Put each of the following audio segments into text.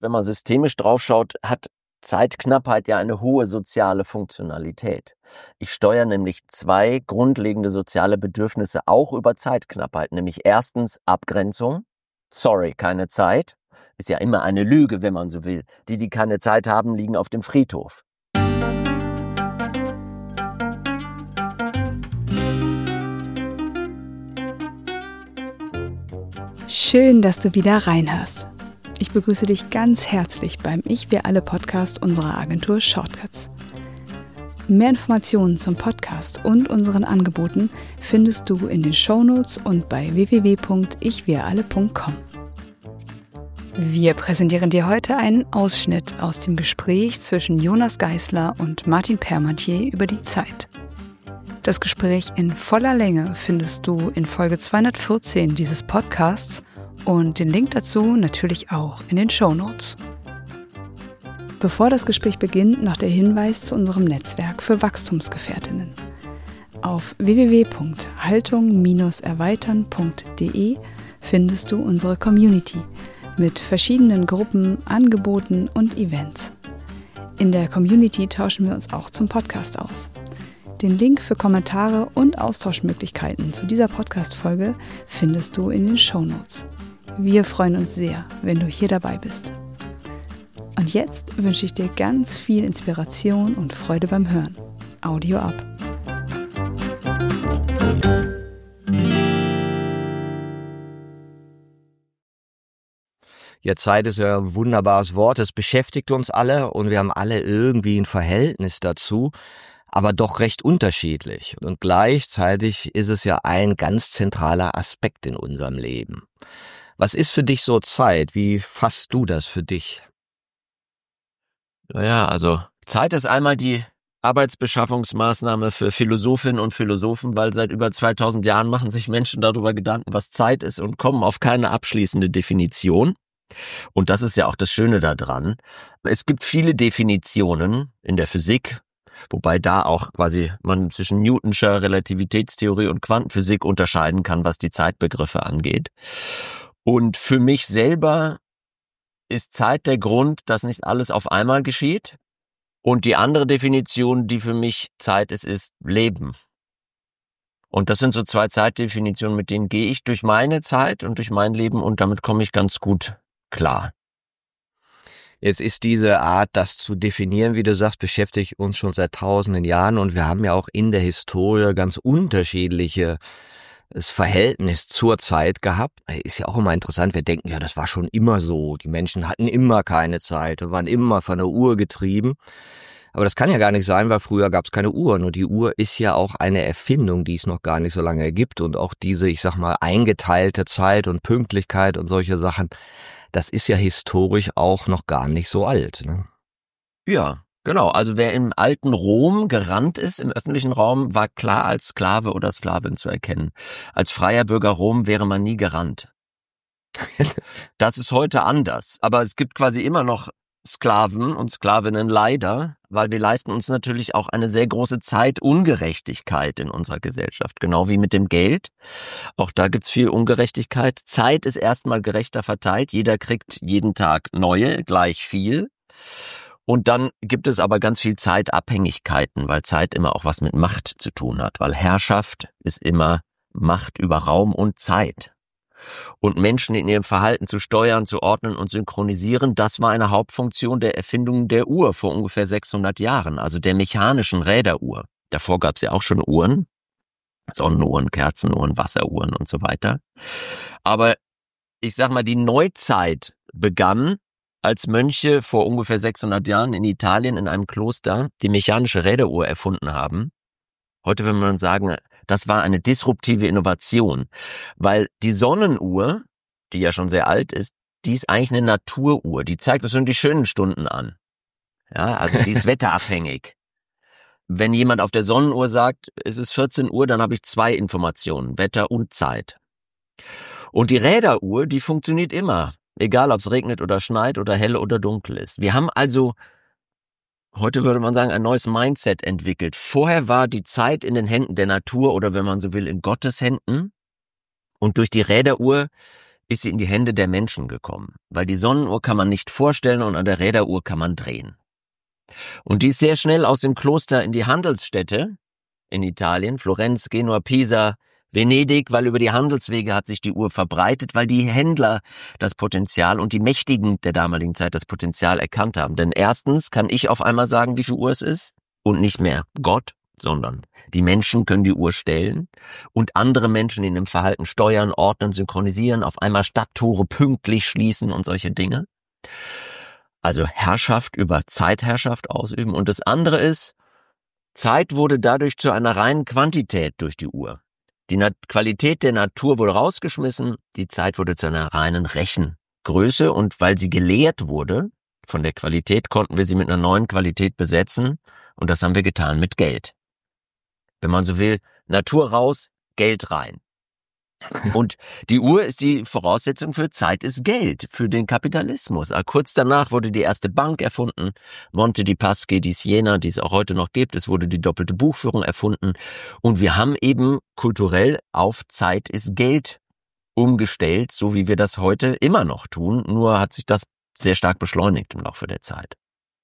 wenn man systemisch draufschaut, hat Zeitknappheit ja eine hohe soziale Funktionalität. Ich steuere nämlich 2 grundlegende soziale Bedürfnisse auch über Zeitknappheit, nämlich erstens Abgrenzung. Sorry, keine Zeit. Ist ja immer eine Lüge, wenn man so will. Die keine Zeit haben, liegen auf dem Friedhof. Schön, dass du wieder reinhörst. Ich begrüße dich ganz herzlich beim Wir alle Podcast unserer Agentur Shortcuts. Mehr Informationen zum Podcast und unseren Angeboten findest du in den Shownotes und bei www.ichwiralle.com. Wir präsentieren dir heute einen Ausschnitt aus dem Gespräch zwischen Jonas Geisler und Martin Permentier über die Zeit. Das Gespräch in voller Länge findest du in Folge 214 dieses Podcasts und den Link dazu natürlich auch in den Shownotes. Bevor das Gespräch beginnt, noch der Hinweis zu unserem Netzwerk für Wachstumsgefährtinnen. Auf www.haltung-erweitern.de findest du unsere Community mit verschiedenen Gruppen, Angeboten und Events. In der Community tauschen wir uns auch zum Podcast aus. Den Link für Kommentare und Austauschmöglichkeiten zu dieser Podcast-Folge findest du in den Shownotes. Wir freuen uns sehr, wenn du hier dabei bist. Und jetzt wünsche ich dir ganz viel Inspiration und Freude beim Hören. Audio ab. Ja, Zeit ist ja ein wunderbares Wort. Es beschäftigt uns alle und wir haben alle irgendwie ein Verhältnis dazu, aber doch recht unterschiedlich. Und gleichzeitig ist es ja ein ganz zentraler Aspekt in unserem Leben. Was ist für dich so Zeit? Wie fasst du das für dich? Naja, also Zeit ist einmal die Arbeitsbeschaffungsmaßnahme für Philosophinnen und Philosophen, weil seit über 2000 Jahren machen sich Menschen darüber Gedanken, was Zeit ist und kommen auf keine abschließende Definition. Und das ist ja auch das Schöne daran. Es gibt viele Definitionen in der Physik, wobei da auch quasi man zwischen Newtonscher Relativitätstheorie und Quantenphysik unterscheiden kann, was die Zeitbegriffe angeht. Und für mich selber ist Zeit der Grund, dass nicht alles auf einmal geschieht. Und die andere Definition, die für mich Zeit ist Leben. Und das sind so 2 Zeitdefinitionen, mit denen gehe ich durch meine Zeit und durch mein Leben und damit komme ich ganz gut klar. Jetzt ist diese Art, das zu definieren, wie du sagst, beschäftigt uns schon seit tausenden Jahren und wir haben ja auch in der Historie ganz unterschiedliches Verhältnis zur Zeit gehabt. Ist ja auch immer interessant, wir denken, ja, das war schon immer so. Die Menschen hatten immer keine Zeit und waren immer von der Uhr getrieben. Aber das kann ja gar nicht sein, weil früher gab es keine Uhren und die Uhr ist ja auch eine Erfindung, die es noch gar nicht so lange gibt und auch diese, ich sag mal, eingeteilte Zeit und Pünktlichkeit und solche Sachen, das ist ja historisch auch noch gar nicht so alt, ne? Ja, genau. Also wer im alten Rom gerannt ist im öffentlichen Raum, war klar als Sklave oder Sklavin zu erkennen. Als freier Bürger Rom wäre man nie gerannt. Das ist heute anders. Aber es gibt quasi immer noch Sklaven und Sklavinnen leider, weil wir leisten uns natürlich auch eine sehr große Zeitungerechtigkeit in unserer Gesellschaft, genau wie mit dem Geld. Auch da gibt's viel Ungerechtigkeit. Zeit ist erstmal gerechter verteilt, jeder kriegt jeden Tag neue, gleich viel. Und dann gibt es aber ganz viel Zeitabhängigkeiten, weil Zeit immer auch was mit Macht zu tun hat, weil Herrschaft ist immer Macht über Raum und Zeit. Und Menschen in ihrem Verhalten zu steuern, zu ordnen und synchronisieren, das war eine Hauptfunktion der Erfindung der Uhr vor ungefähr 600 Jahren, also der mechanischen Räderuhr. Davor gab es ja auch schon Uhren, Sonnenuhren, Kerzenuhren, Wasseruhren und so weiter. Aber ich sag mal, die Neuzeit begann, als Mönche vor ungefähr 600 Jahren in Italien in einem Kloster die mechanische Räderuhr erfunden haben. Heute würde man sagen, das war eine disruptive Innovation, weil die Sonnenuhr, die ja schon sehr alt ist, die ist eigentlich eine Naturuhr, die zeigt uns nur die schönen Stunden an. Ja, also die ist wetterabhängig. Wenn jemand auf der Sonnenuhr sagt, es ist 14 Uhr, dann habe ich 2 Informationen, Wetter und Zeit. Und die Räderuhr, die funktioniert immer, egal ob es regnet oder schneit oder hell oder dunkel ist. Wir haben also heute würde man sagen, ein neues Mindset entwickelt. Vorher war die Zeit in den Händen der Natur oder wenn man so will, in Gottes Händen. Und durch die Räderuhr ist sie in die Hände der Menschen gekommen, weil die Sonnenuhr kann man nicht vorstellen und an der Räderuhr kann man drehen. Und die ist sehr schnell aus dem Kloster in die Handelsstädte in Italien, Florenz, Genua, Pisa, Venedig, weil über die Handelswege hat sich die Uhr verbreitet, weil die Händler das Potenzial und die Mächtigen der damaligen Zeit das Potenzial erkannt haben. Denn erstens kann ich auf einmal sagen, wie viel Uhr es ist und nicht mehr Gott, sondern die Menschen können die Uhr stellen und andere Menschen in dem Verhalten steuern, ordnen, synchronisieren, auf einmal Stadttore pünktlich schließen und solche Dinge. Also Herrschaft über Zeitherrschaft ausüben. Und das andere ist, Zeit wurde dadurch zu einer reinen Quantität durch die Uhr. Die Qualität der Natur wurde rausgeschmissen, die Zeit wurde zu einer reinen Rechengröße und weil sie gelehrt wurde von der Qualität, konnten wir sie mit einer neuen Qualität besetzen und das haben wir getan mit Geld. Wenn man so will, Natur raus, Geld rein. Und die Uhr ist die Voraussetzung für Zeit ist Geld, für den Kapitalismus. Kurz danach wurde die erste Bank erfunden, Monte di Paschi di Siena, die es auch heute noch gibt. Es wurde die doppelte Buchführung erfunden. Und wir haben eben kulturell auf Zeit ist Geld umgestellt, so wie wir das heute immer noch tun. Nur hat sich das sehr stark beschleunigt im Laufe der Zeit.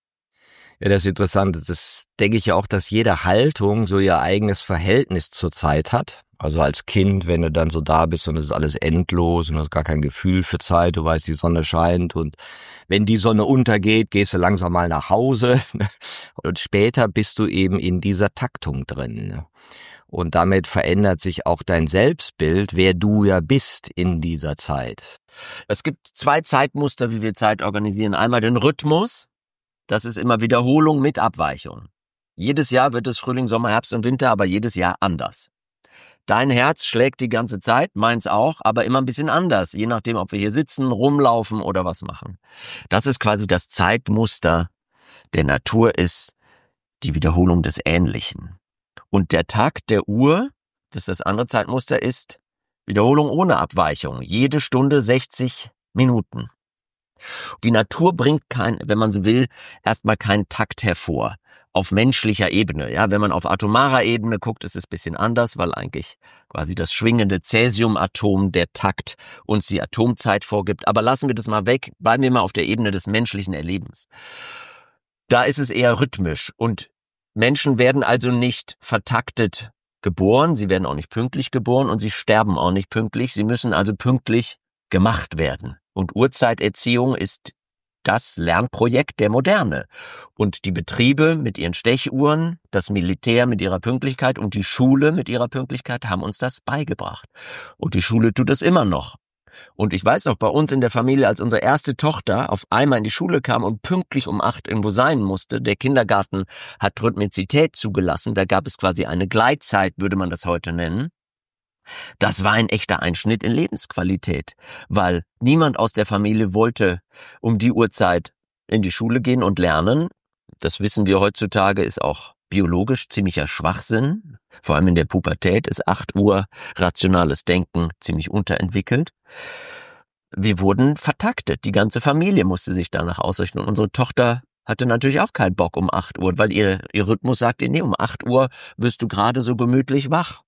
Ja, das ist interessant. Das denke ich ja auch, dass jede Haltung so ihr eigenes Verhältnis zur Zeit hat. Also als Kind, wenn du dann so da bist und es ist alles endlos und du hast gar kein Gefühl für Zeit, du weißt, die Sonne scheint und wenn die Sonne untergeht, gehst du langsam mal nach Hause und später bist du eben in dieser Taktung drin. Und damit verändert sich auch dein Selbstbild, wer du ja bist in dieser Zeit. Es gibt zwei Zeitmuster, wie wir Zeit organisieren. Einmal den Rhythmus, das ist immer Wiederholung mit Abweichung. Jedes Jahr wird es Frühling, Sommer, Herbst und Winter, aber jedes Jahr anders. Dein Herz schlägt die ganze Zeit, meins auch, aber immer ein bisschen anders, je nachdem, ob wir hier sitzen, rumlaufen oder was machen. Das ist quasi das Zeitmuster der Natur, ist die Wiederholung des Ähnlichen. Und der Takt der Uhr, das ist das andere Zeitmuster, ist Wiederholung ohne Abweichung. Jede Stunde 60 Minuten. Die Natur bringt wenn man so will, erstmal keinen Takt hervor. Auf menschlicher Ebene, ja, wenn man auf atomarer Ebene guckt, ist es ein bisschen anders, weil eigentlich quasi das schwingende Cäsiumatom der Takt uns die Atomzeit vorgibt. Aber lassen wir das mal weg, bleiben wir mal auf der Ebene des menschlichen Erlebens. Da ist es eher rhythmisch und Menschen werden also nicht vertaktet geboren, sie werden auch nicht pünktlich geboren und sie sterben auch nicht pünktlich, sie müssen also pünktlich gemacht werden. Und Uhrzeiterziehung ist das Lernprojekt der Moderne. Und die Betriebe mit ihren Stechuhren, das Militär mit ihrer Pünktlichkeit und die Schule mit ihrer Pünktlichkeit haben uns das beigebracht. Und die Schule tut es immer noch. Und ich weiß noch, bei uns in der Familie, als unsere erste Tochter auf einmal in die Schule kam und pünktlich um 8 irgendwo sein musste, der Kindergarten hat Rhythmizität zugelassen, da gab es quasi eine Gleitzeit, würde man das heute nennen. Das war ein echter Einschnitt in Lebensqualität, weil niemand aus der Familie wollte um die Uhrzeit in die Schule gehen und lernen. Das wissen wir heutzutage, ist auch biologisch ziemlicher Schwachsinn. Vor allem in der Pubertät ist 8 Uhr rationales Denken ziemlich unterentwickelt. Wir wurden vertaktet, die ganze Familie musste sich danach ausrichten und unsere Tochter hatte natürlich auch keinen Bock um 8 Uhr, weil ihr Rhythmus sagte, nee, um 8 Uhr wirst du gerade so gemütlich wach.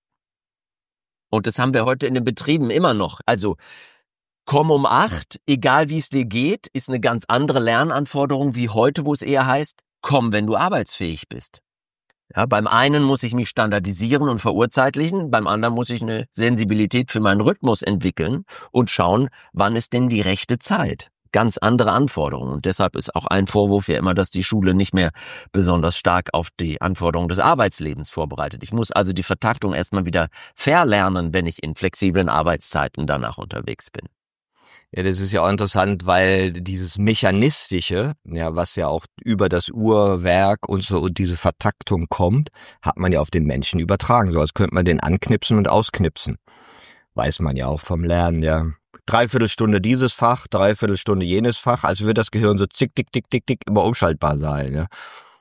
Und das haben wir heute in den Betrieben immer noch. Also komm um 8, egal wie es dir geht, ist eine ganz andere Lernanforderung wie heute, wo es eher heißt, komm, wenn du arbeitsfähig bist. Ja, beim einen muss ich mich standardisieren und verurzeitlichen, beim anderen muss ich eine Sensibilität für meinen Rhythmus entwickeln und schauen, wann ist denn die rechte Zeit. Ganz andere Anforderungen. Und deshalb ist auch ein Vorwurf ja immer, dass die Schule nicht mehr besonders stark auf die Anforderungen des Arbeitslebens vorbereitet. Ich muss also die Vertaktung erstmal wieder verlernen, wenn ich in flexiblen Arbeitszeiten danach unterwegs bin. Ja, das ist ja auch interessant, weil dieses Mechanistische, ja, was ja auch über das Uhrwerk und so und diese Vertaktung kommt, hat man ja auf den Menschen übertragen. So als könnte man den anknipsen und ausknipsen. Weiß man ja auch vom Lernen, ja. 3/4 Stunde dieses Fach, 3/4 Stunde jenes Fach, also wird das Gehirn so zick, tick, tick, tick, tick immer umschaltbar sein, ja.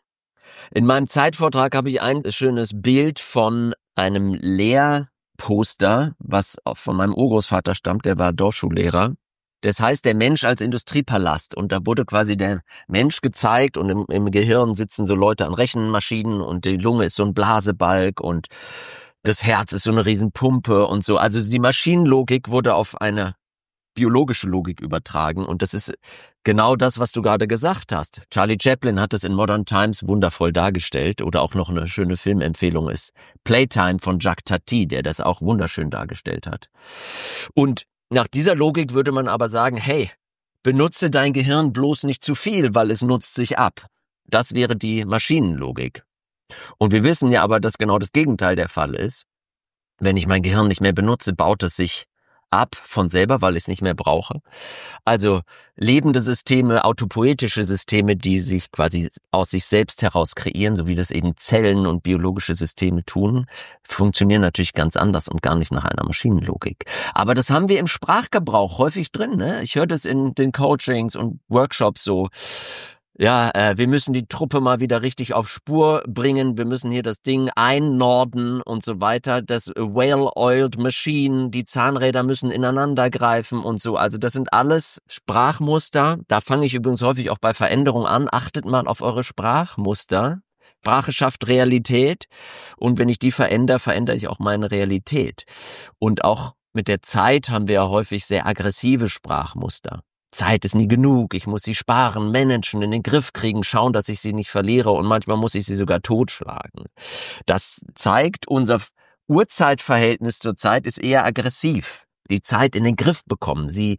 In meinem Zeitvortrag habe ich ein schönes Bild von einem Lehrposter, was von meinem Urgroßvater stammt, der war Dorfschullehrer. Das heißt, der Mensch als Industriepalast. Und da wurde quasi der Mensch gezeigt und im Gehirn sitzen so Leute an Rechenmaschinen und die Lunge ist so ein Blasebalg und das Herz ist so eine Riesenpumpe und so. Also die Maschinenlogik wurde auf eine biologische Logik übertragen. Und das ist genau das, was du gerade gesagt hast. Charlie Chaplin hat es in Modern Times wundervoll dargestellt. Oder auch noch eine schöne Filmempfehlung ist Playtime von Jacques Tati, der das auch wunderschön dargestellt hat. Und nach dieser Logik würde man aber sagen, hey, benutze dein Gehirn bloß nicht zu viel, weil es nutzt sich ab. Das wäre die Maschinenlogik. Und wir wissen ja aber, dass genau das Gegenteil der Fall ist. Wenn ich mein Gehirn nicht mehr benutze, baut es sich ab von selber, weil ich es nicht mehr brauche. Also lebende Systeme, autopoetische Systeme, die sich quasi aus sich selbst heraus kreieren, so wie das eben Zellen und biologische Systeme tun, funktionieren natürlich ganz anders und gar nicht nach einer Maschinenlogik. Aber das haben wir im Sprachgebrauch häufig drin, ne? Ich höre das in den Coachings und Workshops so. Ja, wir müssen die Truppe mal wieder richtig auf Spur bringen. Wir müssen hier das Ding einnorden und so weiter. Das Well-Oiled Machine, die Zahnräder müssen ineinander greifen und so. Also das sind alles Sprachmuster. Da fange ich übrigens häufig auch bei Veränderung an. Achtet mal auf eure Sprachmuster. Sprache schafft Realität. Und wenn ich die verändere, verändere ich auch meine Realität. Und auch mit der Zeit haben wir ja häufig sehr aggressive Sprachmuster. Zeit ist nie genug, ich muss sie sparen, managen, in den Griff kriegen, schauen, dass ich sie nicht verliere und manchmal muss ich sie sogar totschlagen. Das zeigt, unser Urzeitverhältnis zur Zeit ist eher aggressiv. Die Zeit in den Griff bekommen, sie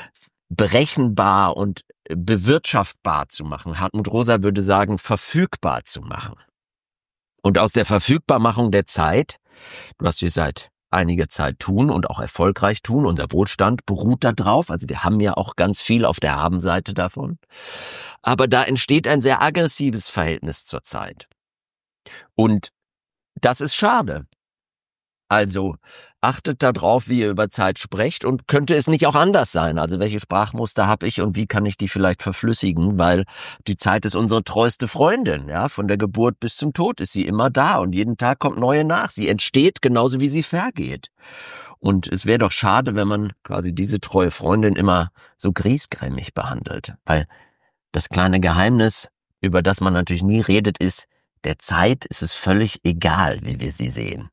berechenbar und bewirtschaftbar zu machen. Hartmut Rosa würde sagen, verfügbar zu machen. Und aus der Verfügbarmachung der Zeit, was wir seit einige Zeit tun und auch erfolgreich tun. Unser Wohlstand beruht da drauf. Also wir haben ja auch ganz viel auf der Habenseite davon. Aber da entsteht ein sehr aggressives Verhältnis zur Zeit. Und das ist schade. Also achtet darauf, wie ihr über Zeit sprecht und könnte es nicht auch anders sein? Also welche Sprachmuster habe ich und wie kann ich die vielleicht verflüssigen? Weil die Zeit ist unsere treueste Freundin. Ja, von der Geburt bis zum Tod ist sie immer da und jeden Tag kommt neue nach. Sie entsteht genauso wie sie vergeht. Und es wäre doch schade, wenn man quasi diese treue Freundin immer so griesgrämig behandelt. Weil das kleine Geheimnis, über das man natürlich nie redet, ist, der Zeit ist es völlig egal, wie wir sie sehen.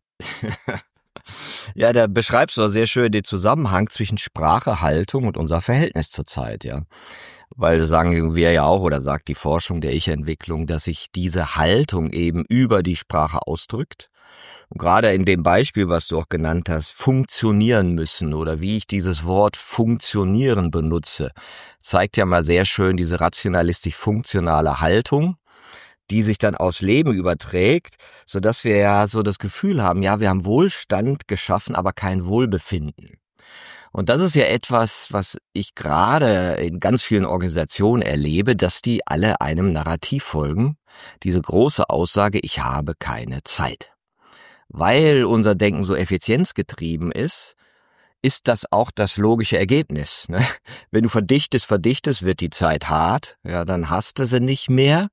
Ja, da beschreibst du sehr schön den Zusammenhang zwischen Sprache, Haltung und unser Verhältnis zur Zeit, ja. Weil sagen wir ja auch, oder sagt die Forschung der Ich-Entwicklung, dass sich diese Haltung eben über die Sprache ausdrückt. Und gerade in dem Beispiel, was du auch genannt hast, funktionieren müssen oder wie ich dieses Wort funktionieren benutze, zeigt ja mal sehr schön diese rationalistisch-funktionale Haltung, die sich dann aufs Leben überträgt, sodass wir ja so das Gefühl haben, ja, wir haben Wohlstand geschaffen, aber kein Wohlbefinden. Und das ist ja etwas, was ich gerade in ganz vielen Organisationen erlebe, dass die alle einem Narrativ folgen. Diese große Aussage, ich habe keine Zeit. Weil unser Denken so effizienzgetrieben ist das auch das logische Ergebnis. Ne? Wenn du verdichtest, wird die Zeit hart, ja, dann hast du sie nicht mehr.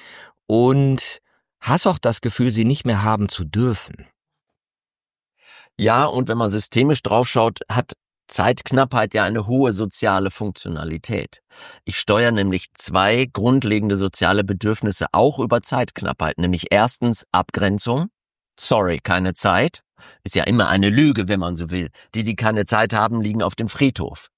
Und hast auch das Gefühl, sie nicht mehr haben zu dürfen. Ja, und wenn man systemisch draufschaut, hat Zeitknappheit ja eine hohe soziale Funktionalität. Ich steuere nämlich 2 grundlegende soziale Bedürfnisse auch über Zeitknappheit, nämlich erstens Abgrenzung. Sorry, keine Zeit. Ist ja immer eine Lüge, wenn man so will. Die keine Zeit haben, liegen auf dem Friedhof.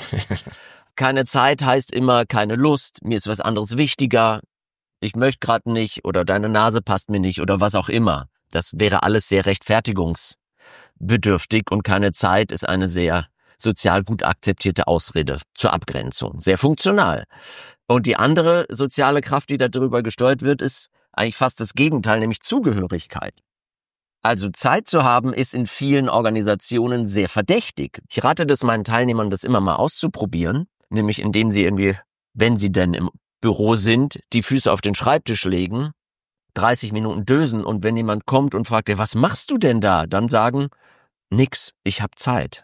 Keine Zeit heißt immer keine Lust, mir ist was anderes wichtiger. Ich möchte gerade nicht oder deine Nase passt mir nicht oder was auch immer. Das wäre alles sehr rechtfertigungsbedürftig und keine Zeit ist eine sehr sozial gut akzeptierte Ausrede zur Abgrenzung. Sehr funktional. Und die andere soziale Kraft, die darüber gesteuert wird, ist eigentlich fast das Gegenteil, nämlich Zugehörigkeit. Also Zeit zu haben, ist in vielen Organisationen sehr verdächtig. Ich rate das meinen Teilnehmern, das immer mal auszuprobieren, nämlich indem sie irgendwie, wenn sie denn im Büro sind, die Füße auf den Schreibtisch legen, 30 Minuten dösen und wenn jemand kommt und fragt, was machst du denn da? Dann sagen, nix, ich hab Zeit.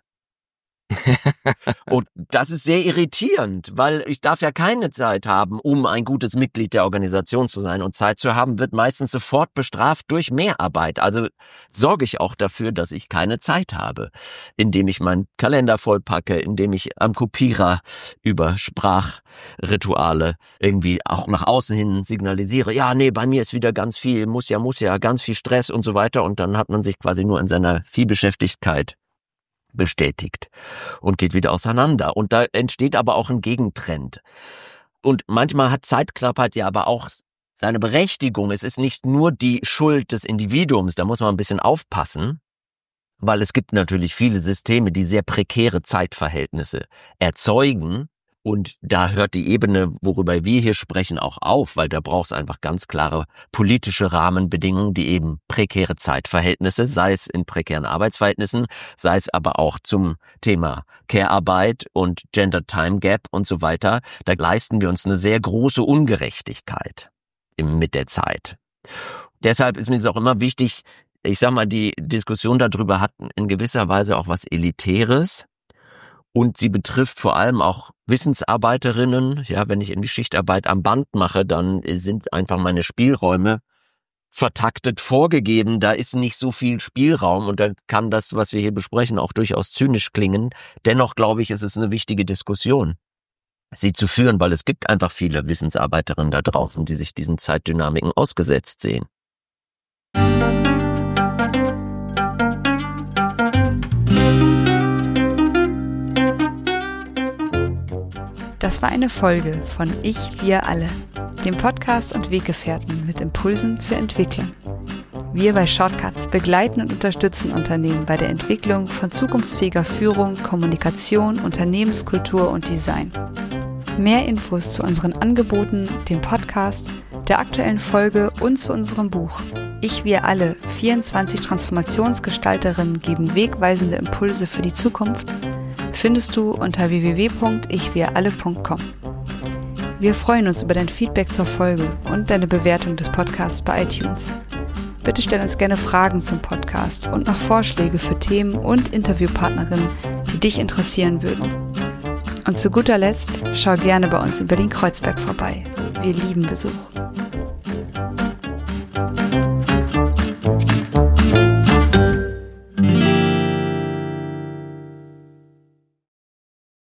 Und das ist sehr irritierend, weil ich darf ja keine Zeit haben, um ein gutes Mitglied der Organisation zu sein. Und Zeit zu haben wird meistens sofort bestraft durch Mehrarbeit. Also sorge ich auch dafür, dass ich keine Zeit habe, indem ich meinen Kalender vollpacke, indem ich am Kopierer über Sprachrituale irgendwie auch nach außen hin signalisiere, ja, nee, bei mir ist wieder ganz viel, muss ja, ganz viel Stress und so weiter. Und dann hat man sich quasi nur in seiner Vielbeschäftigkeit bestätigt und geht wieder auseinander. Und da entsteht aber auch ein Gegentrend. Und manchmal hat Zeitknappheit ja aber auch seine Berechtigung. Es ist nicht nur die Schuld des Individuums, da muss man ein bisschen aufpassen, weil es gibt natürlich viele Systeme, die sehr prekäre Zeitverhältnisse erzeugen. Und da hört die Ebene, worüber wir hier sprechen, auch auf, weil da braucht es einfach ganz klare politische Rahmenbedingungen, die eben prekäre Zeitverhältnisse, sei es in prekären Arbeitsverhältnissen, sei es aber auch zum Thema Care-Arbeit und Gender Time Gap und so weiter. Da leisten wir uns eine sehr große Ungerechtigkeit mit der Zeit. Deshalb ist mir es auch immer wichtig, ich sag mal, die Diskussion darüber hat in gewisser Weise auch was Elitäres. Und sie betrifft vor allem auch Wissensarbeiterinnen. Ja, wenn ich in die Schichtarbeit am Band mache, dann sind einfach meine Spielräume vertaktet vorgegeben. Da ist nicht so viel Spielraum und dann kann das, was wir hier besprechen, auch durchaus zynisch klingen. Dennoch glaube ich, es ist eine wichtige Diskussion, sie zu führen, weil es gibt einfach viele Wissensarbeiterinnen da draußen, die sich diesen Zeitdynamiken ausgesetzt sehen. Das war eine Folge von Ich, wir alle, dem Podcast und Weggefährten mit Impulsen für Entwicklung. Wir bei Shortcuts begleiten und unterstützen Unternehmen bei der Entwicklung von zukunftsfähiger Führung, Kommunikation, Unternehmenskultur und Design. Mehr Infos zu unseren Angeboten, dem Podcast, der aktuellen Folge und zu unserem Buch Ich, wir alle, 24 Transformationsgestalterinnen geben wegweisende Impulse für die Zukunft findest du unter www.ichwiralle.com. Wir freuen uns über dein Feedback zur Folge und deine Bewertung des Podcasts bei iTunes. Bitte stell uns gerne Fragen zum Podcast und noch Vorschläge für Themen und Interviewpartnerinnen, die dich interessieren würden. Und zu guter Letzt schau gerne bei uns in Berlin-Kreuzberg vorbei. Wir lieben Besuch.